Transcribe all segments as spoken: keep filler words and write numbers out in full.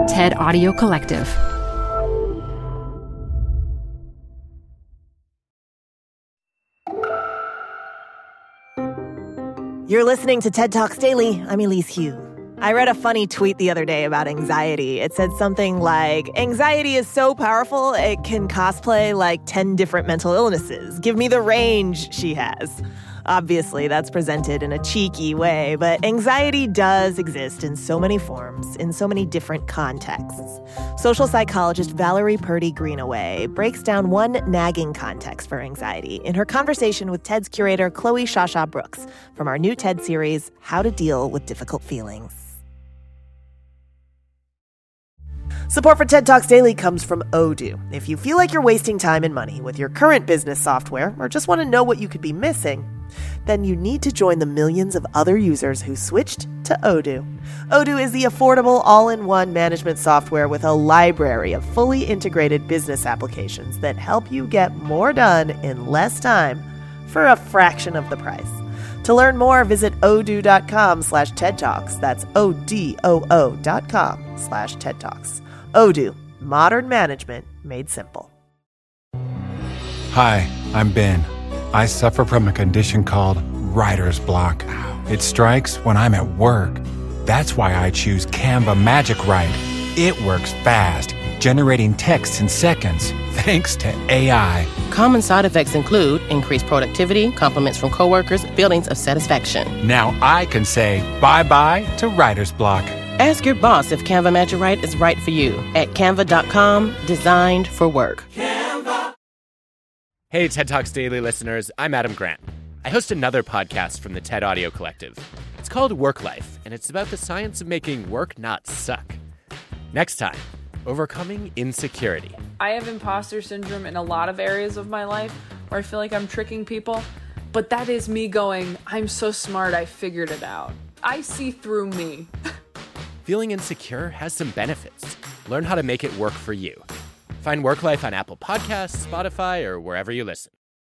TED Audio Collective. You're listening to TED Talks Daily. I'm Elise Hu. I read a funny tweet the other day about anxiety. It said something like, anxiety is so powerful, it can cosplay like ten different mental illnesses. Give me the range she has. Obviously, that's presented in a cheeky way, but anxiety does exist in so many forms, in so many different contexts. Social psychologist Valerie Purdy Greenaway breaks down one nagging context for anxiety in her conversation with TED's curator Chloe Shasha Brooks from our new TED series, How to Deal with Difficult Feelings. Support for TED Talks Daily comes from Odoo. If you feel like you're wasting time and money with your current business software or just want to know what you could be missing, then you need to join the millions of other users who switched to Odoo. Odoo is the affordable all-in-one management software with a library of fully integrated business applications that help you get more done in less time for a fraction of the price. To learn more, visit odoo.com slash TED Talks. That's O-D-O-O dot com slash TED Talks. Odoo, modern management made simple. Hi, I'm Ben. I suffer from a condition called writer's block. It strikes when I'm at work. That's why I choose Canva Magic Write. It works fast, generating text in seconds, thanks to A I. Common side effects include increased productivity, compliments from coworkers, feelings of satisfaction. Now I can say bye-bye to writer's block. Ask your boss if Canva Magic Write is right for you at canva dot com, designed for work. Canva. Hey, TED Talks Daily listeners, I'm Adam Grant. I host another podcast from the TED Audio Collective. It's called Work Life, and it's about the science of making work not suck. Next time, overcoming insecurity. I have imposter syndrome in a lot of areas of my life where I feel like I'm tricking people, but that is me going, I'm so smart, I figured it out. I see through me. Feeling insecure has some benefits. Learn how to make it work for you. Find Work Life on Apple Podcasts, Spotify, or wherever you listen.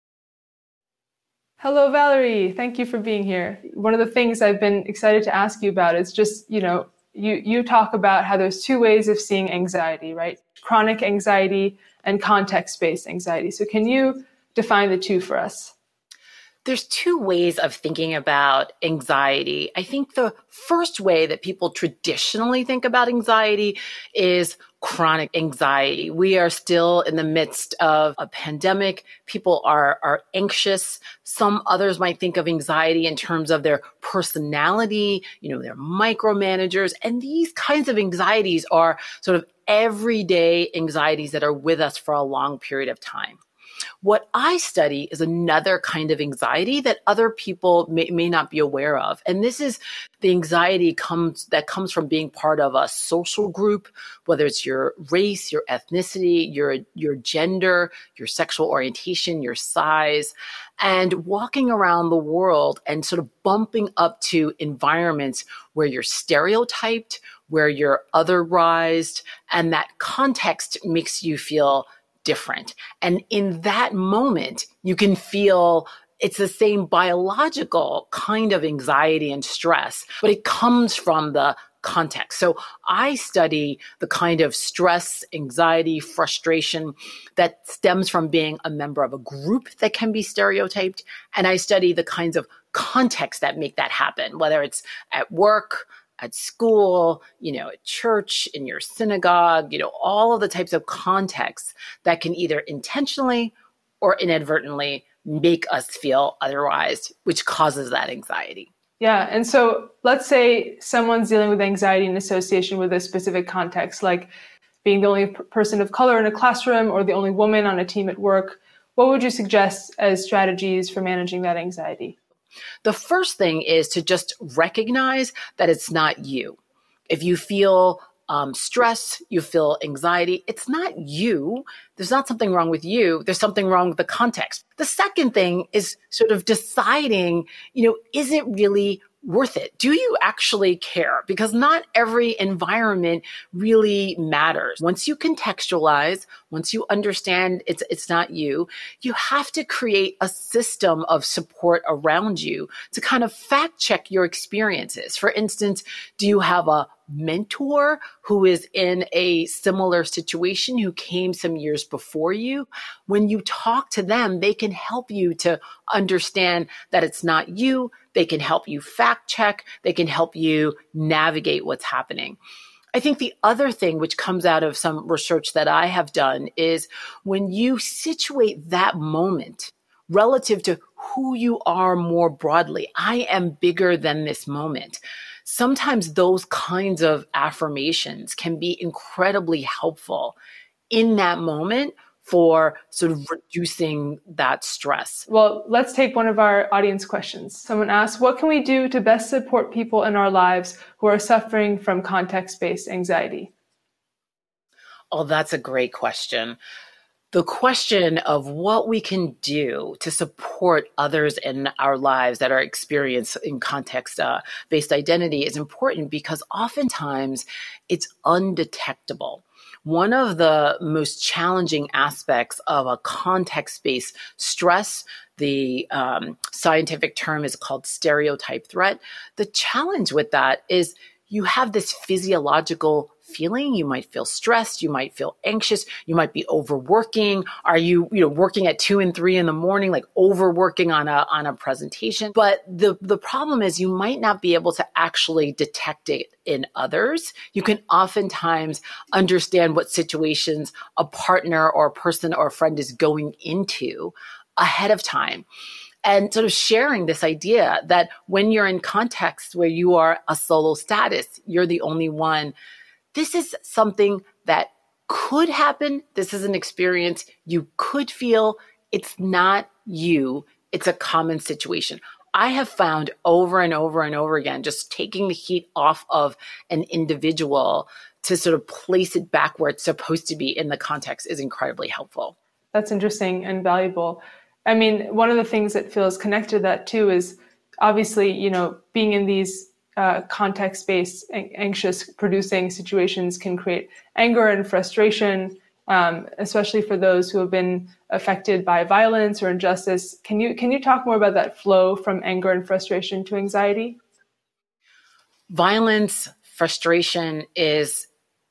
Hello, Valerie. Thank you for being here. One of the things I've been excited to ask you about is just, you know, you, you talk about how there's two ways of seeing anxiety, right? Chronic anxiety and context-based anxiety. So can you define the two for us? There's two ways of thinking about anxiety. I think the first way that people traditionally think about anxiety is chronic anxiety. We are still in the midst of a pandemic. People are, are anxious. Some others might think of anxiety in terms of their personality, you know, they're micromanagers. And these kinds of anxieties are sort of everyday anxieties that are with us for a long period of time. What I study is another kind of anxiety that other people may, may not be aware of. And this is the anxiety comes that comes from being part of a social group, whether it's your race, your ethnicity, your, your gender, your sexual orientation, your size, and walking around the world and sort of bumping up to environments where you're stereotyped, where you're otherized, and that context makes you feel different. And in that moment, you can feel it's the same biological kind of anxiety and stress, but it comes from the context. So I study the kind of stress, anxiety, frustration that stems from being a member of a group that can be stereotyped. And I study the kinds of context that make that happen, whether it's at work, at school, you know, at church, in your synagogue, you know, all of the types of contexts that can either intentionally or inadvertently make us feel otherwise, which causes that anxiety. Yeah. And so let's say someone's dealing with anxiety in association with a specific context, like being the only p- person of color in a classroom or the only woman on a team at work. What would you suggest as strategies for managing that anxiety? The first thing is to just recognize that it's not you. If you feel um, stress, you feel anxiety, it's not you. There's not something wrong with you. There's something wrong with the context. The second thing is sort of deciding, you know, is it really worth it? Do you actually care? Because not every environment really matters. Once you contextualize, once you understand it's it's not you, you have to create a system of support around you to kind of fact check your experiences. For instance, do you have a mentor who is in a similar situation, who came some years before you, when you talk to them, they can help you to understand that it's not you. They can help you fact check. They can help you navigate what's happening. I think the other thing which comes out of some research that I have done is when you situate that moment relative to who you are more broadly. I am bigger than this moment. Sometimes those kinds of affirmations can be incredibly helpful in that moment for sort of reducing that stress. Well, let's take one of our audience questions. Someone asks, what can we do to best support people in our lives who are suffering from context-based anxiety? Oh, that's a great question. The question of what we can do to support others in our lives that are experiencing context-based identity is important because oftentimes it's undetectable. One of the most challenging aspects of a context-based stress, the um, scientific term is called stereotype threat. The challenge with that is you have this physiological feeling. You might feel stressed. You might feel anxious. You might be overworking. Are you, you know, working at two and three in the morning, like overworking on a, on a presentation? But the, the problem is you might not be able to actually detect it in others. You can oftentimes understand what situations a partner or a person or a friend is going into ahead of time. And sort of sharing this idea that when you're in context where you are a solo status, you're the only one. This is something that could happen. This is an experience you could feel. It's not you. It's a common situation. I have found over and over and over again, just taking the heat off of an individual to sort of place it back where it's supposed to be in the context is incredibly helpful. That's interesting and valuable. I mean, one of the things that feels connected to that too is obviously, you know, being in these uh, context-based, anxious producing situations can create anger and frustration, um, especially for those who have been affected by violence or injustice. Can you can you talk more about that flow from anger and frustration to anxiety? Violence, frustration is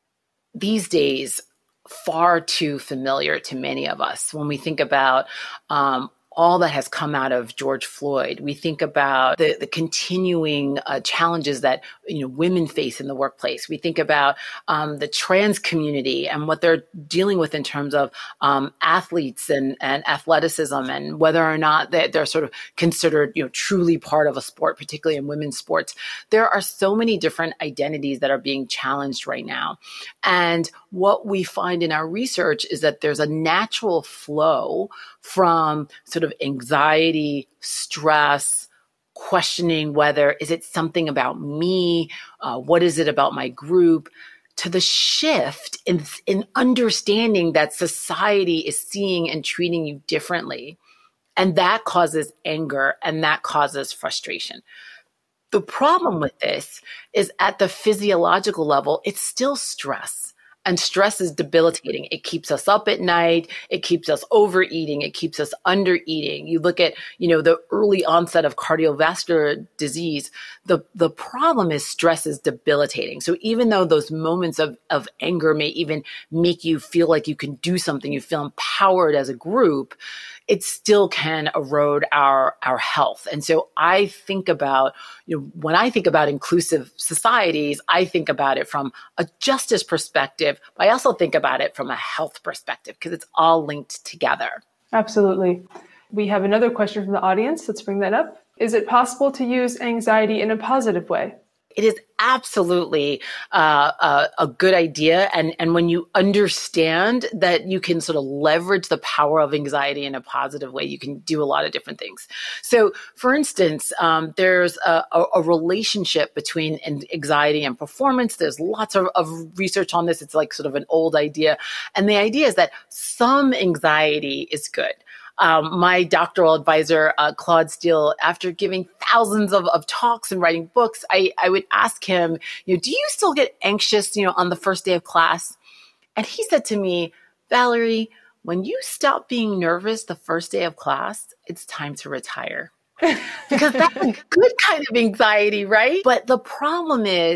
these days far too familiar to many of us. When we think about um, all that has come out of George Floyd, we think about the, the continuing uh, challenges that you know women face in the workplace. We think about um, the trans community and what they're dealing with in terms of um, athletes and, and athleticism, and whether or not they, they're sort of considered you know truly part of a sport, particularly in women's sports. There are so many different identities that are being challenged right now. And what we find in our research is that there's a natural flow from sort of anxiety, stress, questioning whether, is it something about me? Uh, what is it about my group? To the shift in, in understanding that society is seeing and treating you differently. And that causes anger and that causes frustration. The problem with this is at the physiological level, it's still stress. And stress is debilitating. It keeps us up at night. It keeps us overeating. It keeps us undereating. You look at, you know, the early onset of cardiovascular disease. The, the problem is stress is debilitating. So even though those moments of, of anger may even make you feel like you can do something, you feel empowered as a group, it still can erode our, our health. And so I think about, you know, when I think about inclusive societies, I think about it from a justice perspective, but I also think about it from a health perspective because it's all linked together. Absolutely. We have another question from the audience. Let's bring that up. Is it possible to use anxiety in a positive way? It is absolutely uh, a, a good idea. And, and when you understand that you can sort of leverage the power of anxiety in a positive way, you can do a lot of different things. So for instance, um, there's a, a, a relationship between anxiety and performance. There's lots of, of research on this. It's like sort of an old idea. And the idea is that some anxiety is good. Um, my doctoral advisor, uh, Claude Steele, after giving thousands of, of talks and writing books, I, I would ask him, you know, do you still get anxious, you know, on the first day of class? And he said to me, Valerie, when you stop being nervous the first day of class, it's time to retire. Because that's a good kind of anxiety, right? But the problem is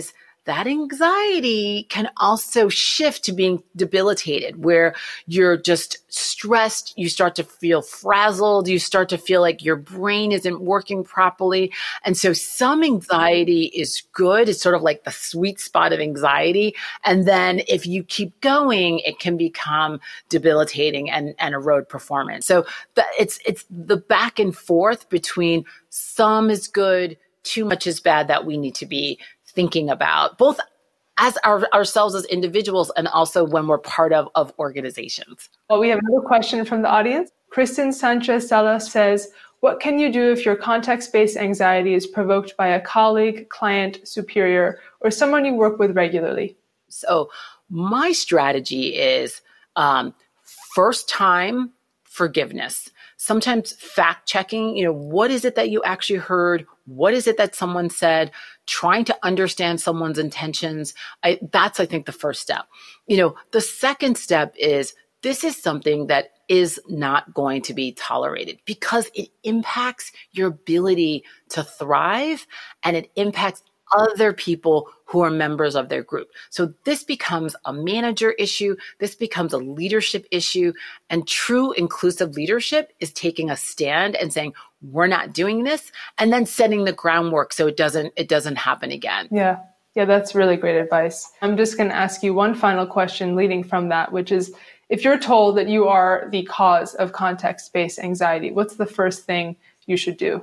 that anxiety can also shift to being debilitated, where you're just stressed, you start to feel frazzled, you start to feel like your brain isn't working properly. And so some anxiety is good. It's sort of like the sweet spot of anxiety. And then if you keep going, it can become debilitating and, and erode performance. So the, it's it's the back and forth between some is good, too much is bad that we need to be thinking about, both as our, ourselves as individuals and also when we're part of, of organizations. Well, we have another question from the audience. Kristen Sanchez Salas says, what can you do if your context-based anxiety is provoked by a colleague, client, superior, or someone you work with regularly? So my strategy is um, first time forgiveness. Sometimes fact checking, you know, what is it that you actually heard? What is it that someone said? Trying to understand someone's intentions. I, that's, I think, the first step. You know, the second step is this is something that is not going to be tolerated because it impacts your ability to thrive and it impacts other people who are members of their group. So this becomes a manager issue. This becomes a leadership issue. And true inclusive leadership is taking a stand and saying, we're not doing this, and then setting the groundwork so it doesn't, it doesn't happen again. Yeah. Yeah, that's really great advice. I'm just going to ask you one final question leading from that, which is, if you're told that you are the cause of context-based anxiety, what's the first thing you should do?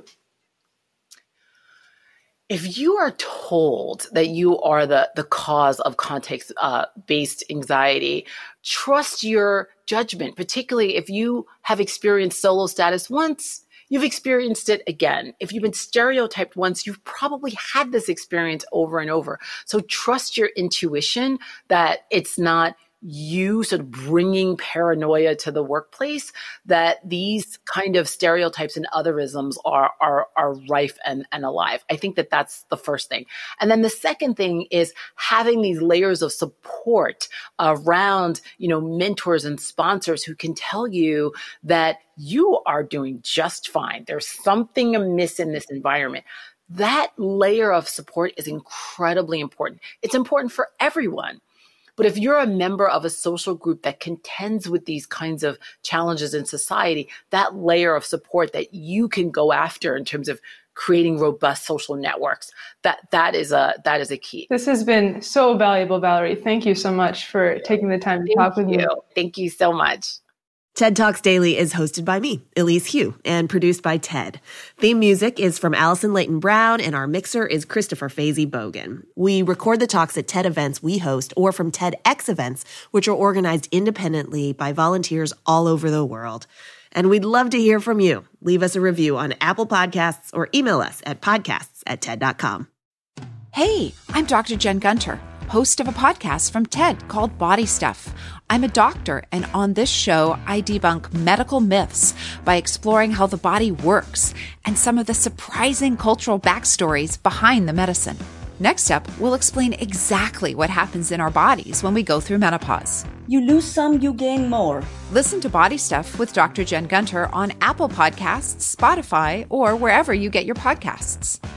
If you are told that you are the, the cause of context-based uh, anxiety, trust your judgment, particularly if you have experienced solo status once, you've experienced it again. If you've been stereotyped once, you've probably had this experience over and over. So trust your intuition that it's not you sort of bringing paranoia to the workplace, that these kind of stereotypes and otherisms are, are, are rife and, and alive. I think that that's the first thing. And then the second thing is having these layers of support around, you know, mentors and sponsors who can tell you that you are doing just fine. There's something amiss in this environment. That layer of support is incredibly important. It's important for everyone. But if you're a member of a social group that contends with these kinds of challenges in society, that layer of support that you can go after in terms of creating robust social networks, that that is a that is a key. This has been so valuable, Valerie. Thank you so much for taking the time to Thank talk with you. me. Thank you so much. TED Talks Daily is hosted by me, Elise Hu, and produced by TED. Theme music is from Allison Leighton Brown, and our mixer is Christopher Fazy Bogan. We record the talks at TED events we host or from TEDx events, which are organized independently by volunteers all over the world. And we'd love to hear from you. Leave us a review on Apple Podcasts or email us at podcasts at TED dot com. Hey, I'm Doctor Jen Gunter, host of a podcast from TED called Body Stuff. I'm a doctor, and on this show, I debunk medical myths by exploring how the body works and some of the surprising cultural backstories behind the medicine. Next up, we'll explain exactly what happens in our bodies when we go through menopause. You lose some, you gain more. Listen to Body Stuff with Doctor Jen Gunter on Apple Podcasts, Spotify, or wherever you get your podcasts.